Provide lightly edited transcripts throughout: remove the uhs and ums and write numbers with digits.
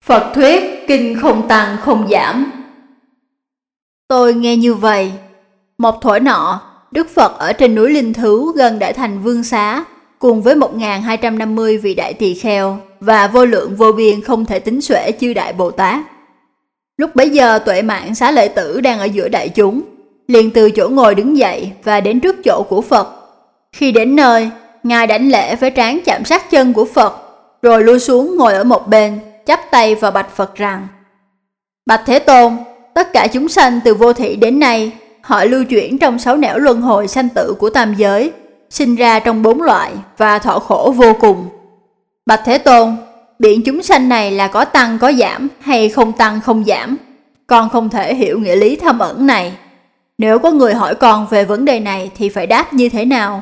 Phật thuyết kinh không tăng không giảm. Tôi nghe như vậy. Một thuở nọ, Đức Phật ở trên núi Linh Thứu gần Đại Thành Vương Xá, cùng với 1250 vị đại tỳ kheo và vô lượng vô biên không thể tính xuể chư đại Bồ Tát. Lúc bấy giờ Tuệ Mạng Xá Lợi Tử đang ở giữa đại chúng, liền từ chỗ ngồi đứng dậy và đến trước chỗ của Phật. Khi đến nơi, Ngài đảnh lễ với trán chạm sát chân của Phật, rồi lui xuống ngồi ở một bên, chắp tay và bạch Phật rằng: Bạch Thế Tôn, tất cả chúng sanh từ vô thị đến nay, họ lưu chuyển trong 6 nẻo luân hồi sanh tử của tam giới, sinh ra trong 4 loại và thọ khổ vô cùng. Bạch Thế Tôn, biện chúng sanh này là có tăng có giảm hay không tăng không giảm? Con không thể hiểu nghĩa lý thâm ẩn này. Nếu có người hỏi con về vấn đề này thì phải đáp như thế nào?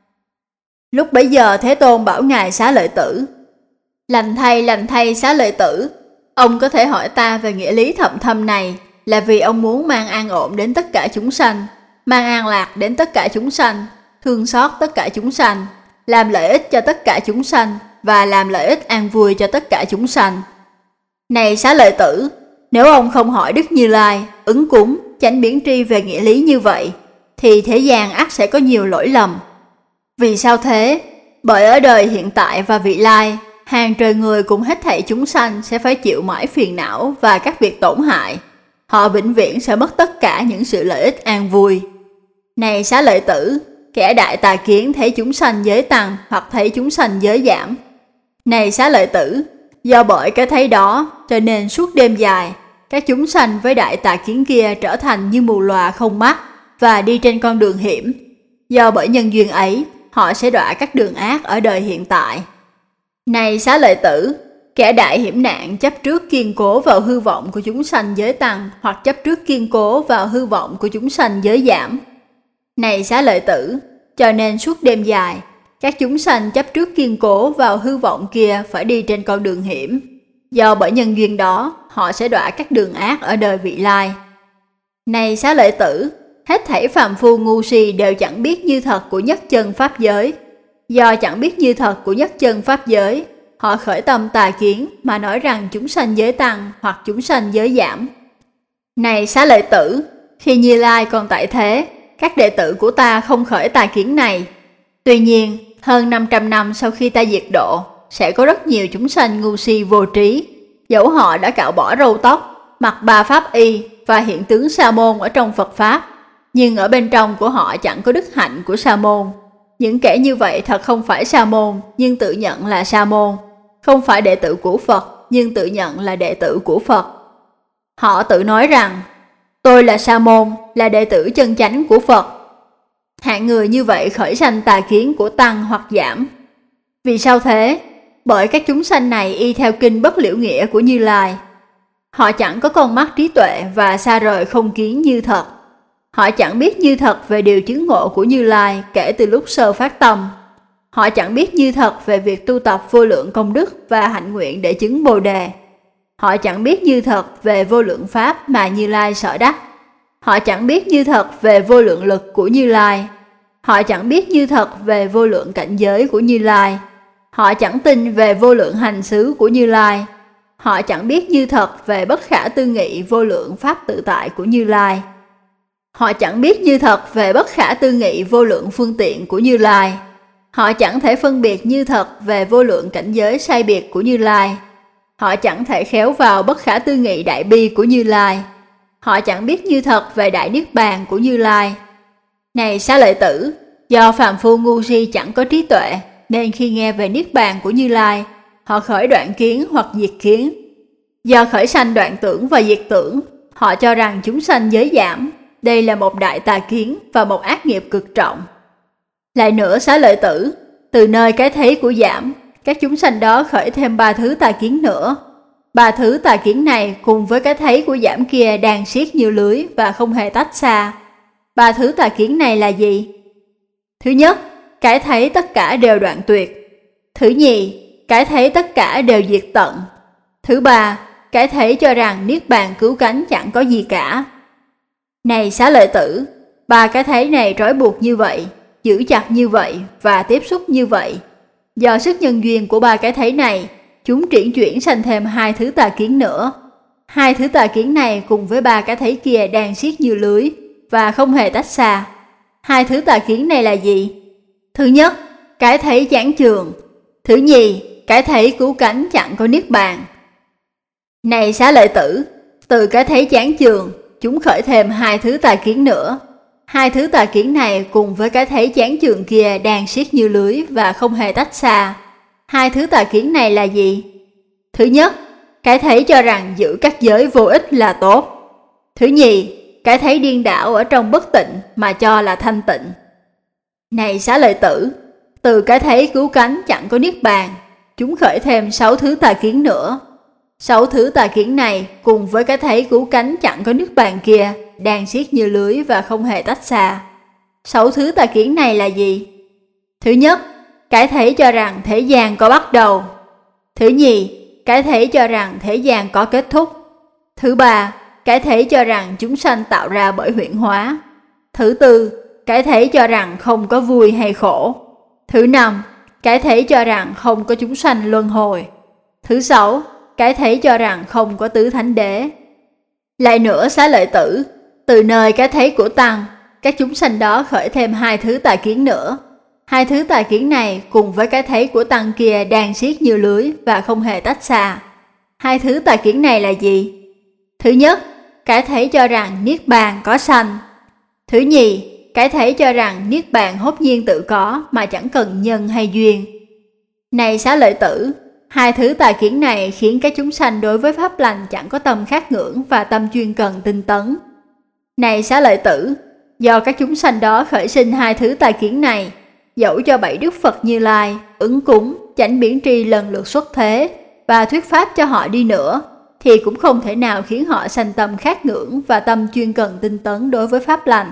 Lúc bấy giờ Thế Tôn bảo Ngài Xá Lợi Tử: lành thay Xá Lợi Tử, ông có thể hỏi ta về nghĩa lý thậm thâm này là vì ông muốn mang an ổn đến tất cả chúng sanh, mang an lạc đến tất cả chúng sanh, thương xót tất cả chúng sanh, làm lợi ích cho tất cả chúng sanh và làm lợi ích an vui cho tất cả chúng sanh. Này Xá Lợi Tử, nếu ông không hỏi Đức Như Lai, ứng cúng, chánh biến tri về nghĩa lý như vậy, thì thế gian ắt sẽ có nhiều lỗi lầm. Vì sao thế? Bởi ở đời hiện tại và vị lai, hàng trời người cùng hết thảy chúng sanh sẽ phải chịu mãi phiền não và các việc tổn hại. Họ vĩnh viễn sẽ mất tất cả những sự lợi ích an vui. Này Xá Lợi Tử, kẻ đại tà kiến thấy chúng sanh giới tăng hoặc thấy chúng sanh giới giảm. Này Xá Lợi Tử, do bởi cái thấy đó, cho nên suốt đêm dài, các chúng sanh với đại tà kiến kia trở thành như mù lòa không mắt và đi trên con đường hiểm. Do bởi nhân duyên ấy, họ sẽ đọa các đường ác ở đời hiện tại. Này Xá Lợi Tử, kẻ đại hiểm nạn chấp trước kiên cố vào hư vọng của chúng sanh giới tăng hoặc chấp trước kiên cố vào hư vọng của chúng sanh giới giảm. Này Xá Lợi Tử, cho nên suốt đêm dài, các chúng sanh chấp trước kiên cố vào hư vọng kia phải đi trên con đường hiểm. Do bởi nhân duyên đó, họ sẽ đọa các đường ác ở đời vị lai. Này Xá Lợi Tử, hết thảy phàm phu ngu si đều chẳng biết như thật của nhất chân pháp giới. Do chẳng biết như thật của nhất chân pháp giới, họ khởi tâm tà kiến mà nói rằng chúng sanh giới tăng hoặc chúng sanh giới giảm. Này Xá Lợi Tử, khi Như Lai còn tại thế, các đệ tử của ta không khởi tà kiến này. Tuy nhiên, hơn 500 năm sau khi ta diệt độ, sẽ có rất nhiều chúng sanh ngu si vô trí, dẫu họ đã cạo bỏ râu tóc, mặc 3 pháp y và hiện tướng sa môn ở trong Phật Pháp, nhưng ở bên trong của họ chẳng có đức hạnh của sa môn. Những kẻ như vậy thật không phải sa môn, nhưng tự nhận là sa môn, không phải đệ tử của Phật, nhưng tự nhận là đệ tử của Phật. Họ tự nói rằng, tôi là sa môn, là đệ tử chân chánh của Phật. Hạng người như vậy khởi sanh tà kiến của tăng hoặc giảm. Vì sao thế? Bởi các chúng sanh này y theo kinh bất liễu nghĩa của Như Lai. Họ chẳng có con mắt trí tuệ và xa rời không kiến như thật. Họ chẳng biết như thật về điều chứng ngộ của Như Lai kể từ lúc sơ phát tâm. Họ chẳng biết như thật về việc tu tập vô lượng công đức và hạnh nguyện để chứng Bồ Đề. Họ chẳng biết như thật về vô lượng pháp mà Như Lai sở đắc. Họ chẳng biết như thật về vô lượng lực của Như Lai. Họ chẳng biết như thật về vô lượng cảnh giới của Như Lai. Họ chẳng tin về vô lượng hành xứ của Như Lai. Họ chẳng biết như thật về bất khả tư nghị vô lượng pháp tự tại của Như Lai. Họ chẳng biết như thật về bất khả tư nghị vô lượng phương tiện của Như Lai. Họ chẳng thể phân biệt như thật về vô lượng cảnh giới sai biệt của Như Lai. Họ chẳng thể khéo vào bất khả tư nghị đại bi của Như Lai. Họ chẳng biết như thật về đại niết bàn của Như Lai. Này Xá Lợi Tử, do phàm phu ngu si chẳng có trí tuệ, nên khi nghe về niết bàn của Như Lai, họ khởi đoạn kiến hoặc diệt kiến. Do khởi sanh đoạn tưởng và diệt tưởng, họ cho rằng chúng sanh giới giảm. Đây là một đại tà kiến và một ác nghiệp cực trọng. Lại nữa Xá Lợi Tử, từ nơi cái thấy của giảm, các chúng sanh đó khởi thêm 3 thứ tà kiến nữa. 3 thứ tà kiến này cùng với cái thấy của giảm kia đang siết như lưới và không hề tách xa. 3 thứ tà kiến này là gì? Thứ nhất, cái thấy tất cả đều đoạn tuyệt. Thứ nhì, cái thấy tất cả đều diệt tận. Thứ ba, cái thấy cho rằng niết bàn cứu cánh chẳng có gì cả. Này Xá Lợi Tử, 3 cái thấy này trói buộc như vậy, giữ chặt như vậy và tiếp xúc như vậy. Do sức nhân duyên của 3 cái thấy này, chúng triển chuyển sanh thêm 2 thứ tà kiến nữa. 2 thứ tà kiến này cùng với 3 cái thấy kia đang siết như lưới và không hề tách xa. 2 thứ tà kiến này là gì? Thứ nhất, cái thấy chán chường. Thứ nhì, cái thấy cứu cánh chẳng có niết bàn. Này Xá Lợi Tử, từ cái thấy chán chường, chúng khởi thêm 2 thứ tà kiến nữa. 2 thứ tà kiến này cùng với cái thấy chán chường kia đang siết như lưới và không hề tách xa. 2 thứ tà kiến này là gì? Thứ nhất, cái thấy cho rằng giữ các giới vô ích là tốt. Thứ nhì, cái thấy điên đảo ở trong bất tịnh mà cho là thanh tịnh. Này Xá Lợi Tử, từ cái thấy cứu cánh chẳng có niết bàn, chúng khởi thêm 6 thứ tà kiến nữa. 6 thứ tà kiến này cùng với cái thấy cứu cánh chẳng có niết bàn kia đang siết như lưới và không hề tách xa. 6 thứ tà kiến này là gì? Thứ nhất, cái thấy cho rằng thế gian có bắt đầu. Thứ nhì, cái thấy cho rằng thế gian có kết thúc. Thứ ba, cái thấy cho rằng chúng sanh tạo ra bởi huyễn hóa. Thứ tư, cái thấy cho rằng không có vui hay khổ. Thứ năm, cái thấy cho rằng không có chúng sanh luân hồi. Thứ sáu, cái thấy cho rằng không có tứ thánh đế. Lại nữa Xá Lợi Tử, từ nơi cái thấy của Tăng, các chúng sanh đó khởi thêm 2 thứ tà kiến nữa. 2 thứ tà kiến này cùng với cái thấy của Tăng kia đang siết như lưới và không hề tách xa. 2 thứ tà kiến này là gì? Thứ nhất, cái thấy cho rằng niết bàn có sanh. Thứ nhì, cái thấy cho rằng niết bàn hốt nhiên tự có mà chẳng cần nhân hay duyên. Này Xá Lợi Tử, 2 thứ tà kiến này khiến các chúng sanh đối với pháp lành chẳng có tâm khát ngưỡng và tâm chuyên cần tinh tấn. Này Xá Lợi Tử, do các chúng sanh đó khởi sinh 2 thứ tà kiến này, dẫu cho 7 Đức Phật Như Lai, ứng cúng, chánh biến tri lần lượt xuất thế và thuyết pháp cho họ đi nữa, thì cũng không thể nào khiến họ sanh tâm khát ngưỡng và tâm chuyên cần tinh tấn đối với pháp lành.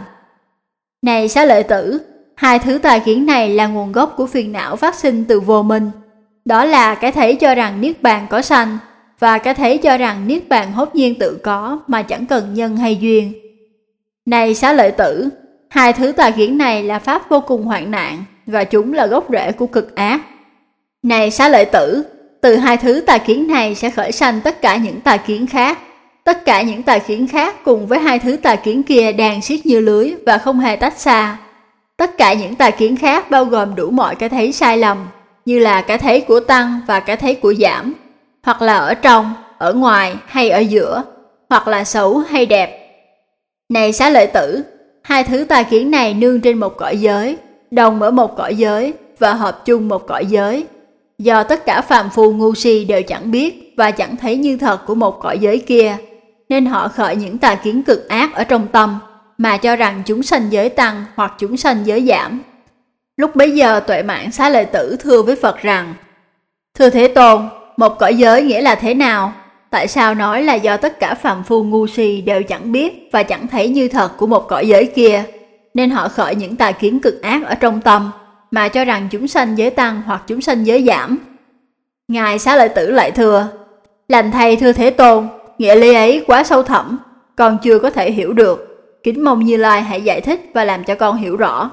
Này Xá Lợi Tử, 2 thứ tà kiến này là nguồn gốc của phiền não phát sinh từ vô minh. Đó là cái thấy cho rằng niết bàn có sanh và cái thấy cho rằng niết bàn hốt nhiên tự có mà chẳng cần nhân hay duyên. Này Xá Lợi Tử, 2 thứ tà kiến này là pháp vô cùng hoạn nạn và chúng là gốc rễ của cực ác. Này Xá Lợi Tử, từ 2 thứ tà kiến này sẽ khởi sanh tất cả những tà kiến khác. Tất cả những tà kiến khác cùng với 2 thứ tà kiến kia đang siết như lưới và không hề tách xa. Tất cả những tà kiến khác bao gồm đủ mọi cái thấy sai lầm, như là cái thấy của tăng và cái thấy của giảm, hoặc là ở trong, ở ngoài hay ở giữa, hoặc là xấu hay đẹp. Này Xá Lợi Tử, 2 thứ tà kiến này nương trên một cõi giới, đồng ở một cõi giới và hợp chung một cõi giới. Do tất cả phàm phu ngu si đều chẳng biết và chẳng thấy như thật của một cõi giới kia, nên họ khởi những tà kiến cực ác ở trong tâm, mà cho rằng chúng sanh giới tăng hoặc chúng sanh giới giảm. Lúc bấy giờ Tuệ Mạn Xá Lợi Tử thưa với Phật rằng: Thưa Thế Tôn, một cõi giới nghĩa là thế nào? Tại sao nói là do tất cả phàm phu ngu si đều chẳng biết và chẳng thấy như thật của một cõi giới kia, nên họ khởi những tà kiến cực ác ở trong tâm, mà cho rằng chúng sanh giới tăng hoặc chúng sanh giới giảm? Ngài Xá Lợi Tử lại thưa: Lành thay thưa Thế Tôn, nghĩa lý ấy quá sâu thẳm, con chưa có thể hiểu được. Kính mong Như Lai hãy giải thích và làm cho con hiểu rõ.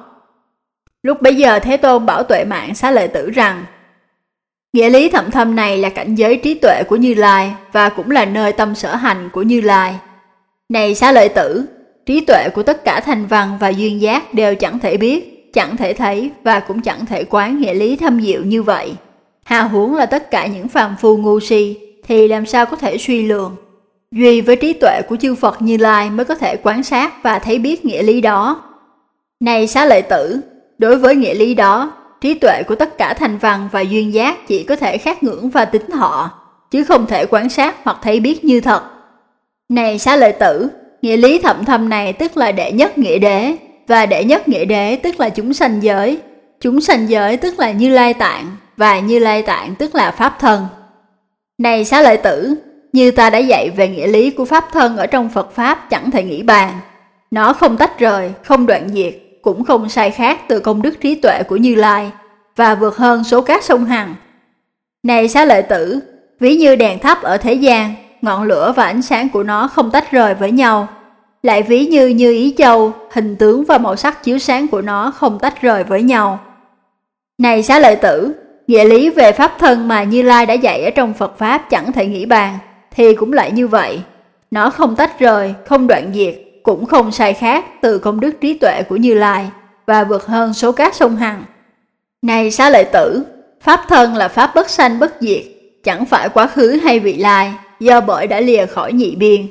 Lúc bấy giờ Thế Tôn bảo Tuệ Mạn Xá Lợi Tử rằng: Nghĩa lý thậm thâm này là cảnh giới trí tuệ của Như Lai và cũng là nơi tâm sở hành của Như Lai. Này Xá Lợi Tử, trí tuệ của tất cả thành văn và duyên giác đều chẳng thể biết, chẳng thể thấy và cũng chẳng thể quán nghĩa lý thâm diệu như vậy. Hà huống là tất cả những phàm phu ngu si thì làm sao có thể suy lường. Duy với trí tuệ của chư Phật Như Lai mới có thể quan sát và thấy biết nghĩa lý đó. Này Xá Lợi Tử, đối với nghĩa lý đó, trí tuệ của tất cả thành văn và duyên giác chỉ có thể khát ngưỡng và tín thọ, chứ không thể quan sát hoặc thấy biết như thật. Này Xá Lợi Tử, nghĩa lý thậm thâm này tức là đệ nhất nghĩa đế, và đệ nhất nghĩa đế tức là chúng sanh giới. Chúng sanh giới tức là Như Lai Tạng, và Như Lai Tạng tức là Pháp Thân. Này Xá Lợi Tử, như ta đã dạy về nghĩa lý của Pháp Thân ở trong Phật Pháp chẳng thể nghĩ bàn. Nó không tách rời, không đoạn diệt, cũng không sai khác từ công đức trí tuệ của Như Lai, và vượt hơn số các sông Hằng. Này Xá Lợi Tử, ví như đèn thắp ở thế gian, ngọn lửa và ánh sáng của nó không tách rời với nhau. Lại ví như Ý Châu, hình tướng và màu sắc chiếu sáng của nó không tách rời với nhau. Này Xá Lợi Tử, Nghĩa lý về pháp thân mà Như Lai đã dạy ở trong Phật Pháp chẳng thể nghĩ bàn, thì cũng lại như vậy. Nó không tách rời, không đoạn diệt, cũng không sai khác từ công đức trí tuệ của Như Lai và vượt hơn số các sông Hằng. Này Xá Lợi Tử, pháp thân là pháp bất sanh bất diệt, chẳng phải quá khứ hay vị lai, do bởi đã lìa khỏi nhị biên.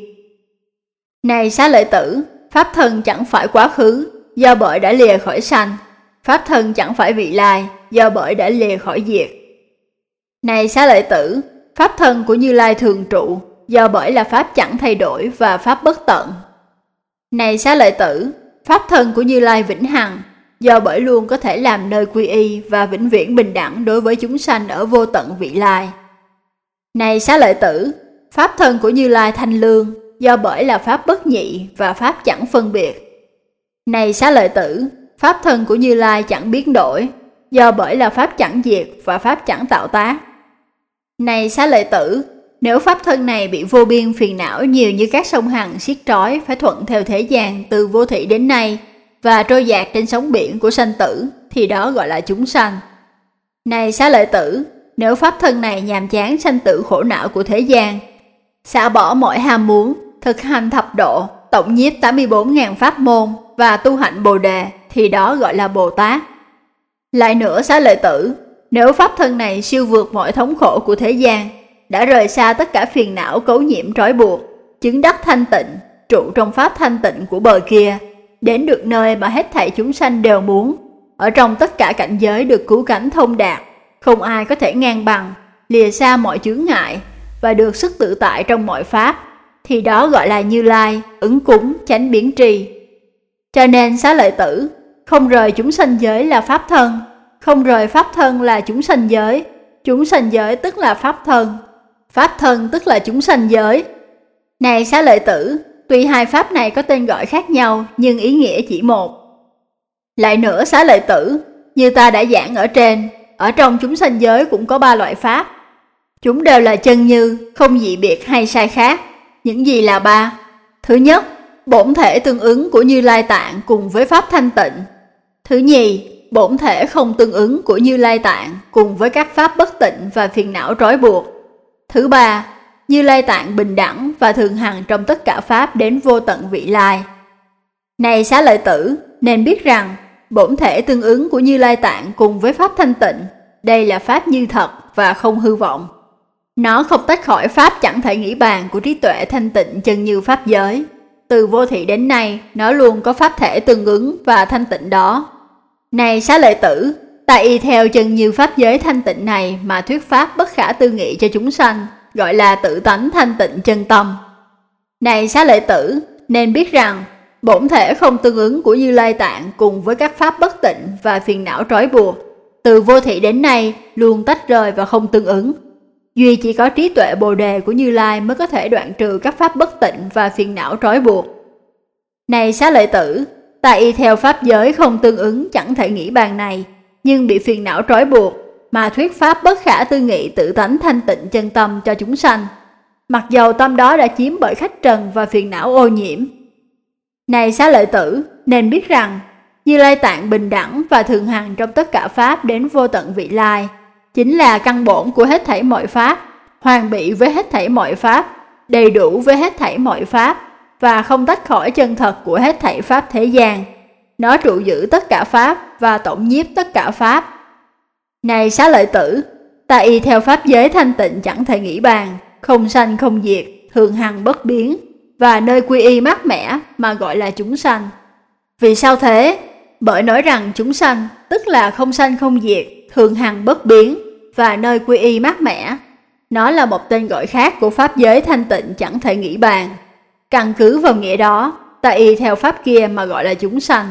Này Xá Lợi Tử, pháp thân chẳng phải quá khứ, do bởi đã lìa khỏi sanh. Pháp thân chẳng phải vị lai, do bởi đã lìa khỏi diệt. Này Xá Lợi Tử, pháp thân của Như Lai thường trụ, do bởi là pháp chẳng thay đổi và pháp bất tận. Này Xá Lợi Tử, pháp thân của Như Lai vĩnh hằng, do bởi luôn có thể làm nơi quy y và vĩnh viễn bình đẳng đối với chúng sanh ở vô tận vị lai. Này Xá Lợi Tử, pháp thân của Như Lai thanh lương, do bởi là pháp bất nhị và pháp chẳng phân biệt. Này Xá Lợi Tử, pháp thân của Như Lai chẳng biến đổi, do bởi là pháp chẳng diệt và pháp chẳng tạo tác. Này Xá Lợi Tử, nếu pháp thân này bị vô biên phiền não nhiều như các sông Hằng siết trói phải thuận theo thế gian từ vô thị đến nay và trôi dạt trên sóng biển của sanh tử, thì đó gọi là chúng sanh. Này Xá Lợi Tử, nếu pháp thân này nhàm chán sanh tử khổ não của thế gian, xả bỏ mọi ham muốn, thực hành thập độ, tổng nhiếp 84.000 pháp môn và tu hạnh Bồ Đề, thì đó gọi là Bồ Tát. Lại nữa Xá Lợi Tử, nếu pháp thân này siêu vượt mọi thống khổ của thế gian, đã rời xa tất cả phiền não cấu nhiễm trói buộc, chứng đắc thanh tịnh, trụ trong pháp thanh tịnh của bờ kia, đến được nơi mà hết thảy chúng sanh đều muốn, ở trong tất cả cảnh giới được cứu cánh thông đạt, không ai có thể ngang bằng, lìa xa mọi chướng ngại và được sức tự tại trong mọi pháp, thì đó gọi là Như Lai, ứng cúng, chánh biến tri. Cho nên Xá Lợi Tử, không rời chúng sanh giới là pháp thân, không rời pháp thân là chúng sanh giới tức là pháp thân tức là chúng sanh giới. Này Xá Lợi Tử, tuy hai pháp này có tên gọi khác nhau nhưng ý nghĩa chỉ một. Lại nữa Xá Lợi Tử, như ta đã giảng ở trên, ở trong chúng sanh giới cũng có 3 loại pháp. Chúng đều là chân như, không dị biệt hay sai khác. Những gì là 3? Thứ nhất, bổn thể tương ứng của Như Lai Tạng cùng với pháp thanh tịnh. Thứ nhì, bổn thể không tương ứng của Như Lai Tạng cùng với các pháp bất tịnh và phiền não trói buộc. Thứ ba, Như Lai Tạng bình đẳng và thường hằng trong tất cả pháp đến vô tận vị lai. Này Xá Lợi Tử, nên biết rằng bổn thể tương ứng của Như Lai Tạng cùng với pháp thanh tịnh, đây là pháp như thật và không hư vọng. Nó không tách khỏi pháp chẳng thể nghĩ bàn của trí tuệ thanh tịnh chân như pháp giới. Từ vô thị đến nay, nó luôn có pháp thể tương ứng và thanh tịnh đó. Này Xá Lợi Tử, ta y theo chân như pháp giới thanh tịnh này mà thuyết pháp bất khả tư nghị cho chúng sanh, gọi là tự tánh thanh tịnh chân tâm. Này Xá Lợi Tử, nên biết rằng bổn thể không tương ứng của Như Lai Tạng cùng với các pháp bất tịnh và phiền não trói buộc, từ vô thị đến nay luôn tách rời và không tương ứng. Duy chỉ có trí tuệ Bồ Đề của Như Lai mới có thể đoạn trừ các pháp bất tịnh và phiền não trói buộc. Này Xá Lợi Tử, ta y theo pháp giới không tương ứng chẳng thể nghĩ bàn này, nhưng bị phiền não trói buộc, mà thuyết pháp bất khả tư nghị tự tánh thanh tịnh chân tâm cho chúng sanh, mặc dầu tâm đó đã chiếm bởi khách trần và phiền não ô nhiễm. Này Xá Lợi Tử, nên biết rằng Như Lai Tạng bình đẳng và thường hằng trong tất cả pháp đến vô tận vị lai, chính là căn bổn của hết thảy mọi pháp, hoàn bị với hết thảy mọi pháp, đầy đủ với hết thảy mọi pháp, và không tách khỏi chân thật của hết thảy pháp thế gian. Nó trụ giữ tất cả pháp và tổng nhiếp tất cả pháp. Này Xá Lợi Tử, ta y theo pháp giới thanh tịnh chẳng thể nghĩ bàn, không sanh không diệt, thường hằng bất biến, và nơi quy y mát mẻ mà gọi là chúng sanh. Vì sao thế? Bởi nói rằng chúng sanh tức là không sanh không diệt, thường hằng bất biến, và nơi quy y mát mẻ. Nó là một tên gọi khác của pháp giới thanh tịnh chẳng thể nghĩ bàn. Căn cứ vào nghĩa đó, ta y theo pháp kia mà gọi là chúng sanh.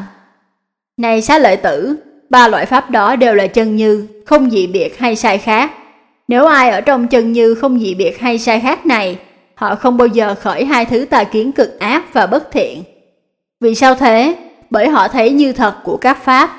Này Xá Lợi Tử, 3 loại pháp đó đều là chân như, không dị biệt hay sai khác. Nếu ai ở trong chân như không dị biệt hay sai khác này, họ không bao giờ khởi 2 thứ tà kiến cực ác và bất thiện. Vì sao thế? Bởi họ thấy như thật của các pháp.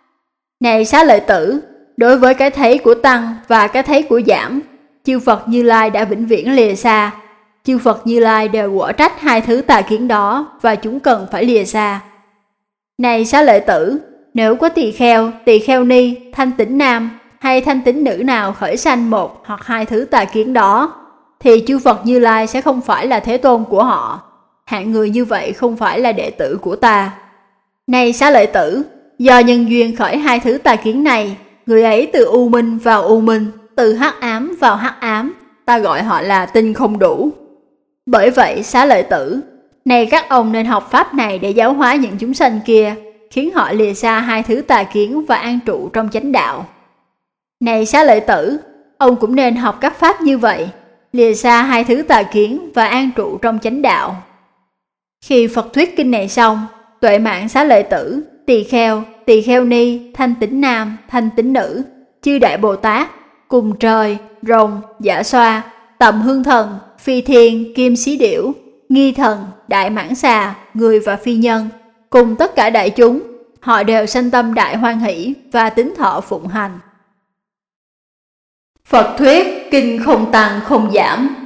Này Xá Lợi Tử, đối với cái thấy của tăng và cái thấy của giảm, chư Phật Như Lai đã vĩnh viễn lìa xa. Chư Phật Như Lai đều quở trách 2 thứ tà kiến đó và chúng cần phải lìa xa. Này Xá Lợi Tử, nếu có tỳ kheo ni, thanh tĩnh nam hay thanh tín nữ nào khởi sanh một hoặc hai thứ tà kiến đó, thì chư Phật Như Lai sẽ không phải là thế tôn của họ. Hạng người như vậy không phải là đệ tử của ta. Này Xá Lợi Tử, do nhân duyên khởi hai thứ tà kiến này, người ấy từ u minh vào u minh, từ hắc ám vào hắc ám, ta gọi họ là tinh không đủ. Bởi vậy Xá Lợi Tử, này các ông nên học pháp này để giáo hóa những chúng sanh kia, khiến họ lìa xa hai thứ tà kiến và an trụ trong chánh đạo. Này Xá Lợi Tử, ông cũng nên học các pháp như vậy, lìa xa hai thứ tà kiến và an trụ trong chánh đạo. Khi Phật thuyết kinh này xong, Tuệ Mạng Xá Lợi Tử, Tỳ Kheo Ni, Thanh Tín Nam, Thanh Tín Nữ, chư Đại Bồ Tát, cùng trời, rồng, Dạ Xoa, Tầm Hương Thần, Phi Thiên, Kim Xí Điểu, Nghi Thần, Đại Mãng Xà, người và phi nhân, cùng tất cả đại chúng, họ đều sanh tâm đại hoan hỷ và tín thọ phụng hành. Phật thuyết kinh không tăng không giảm.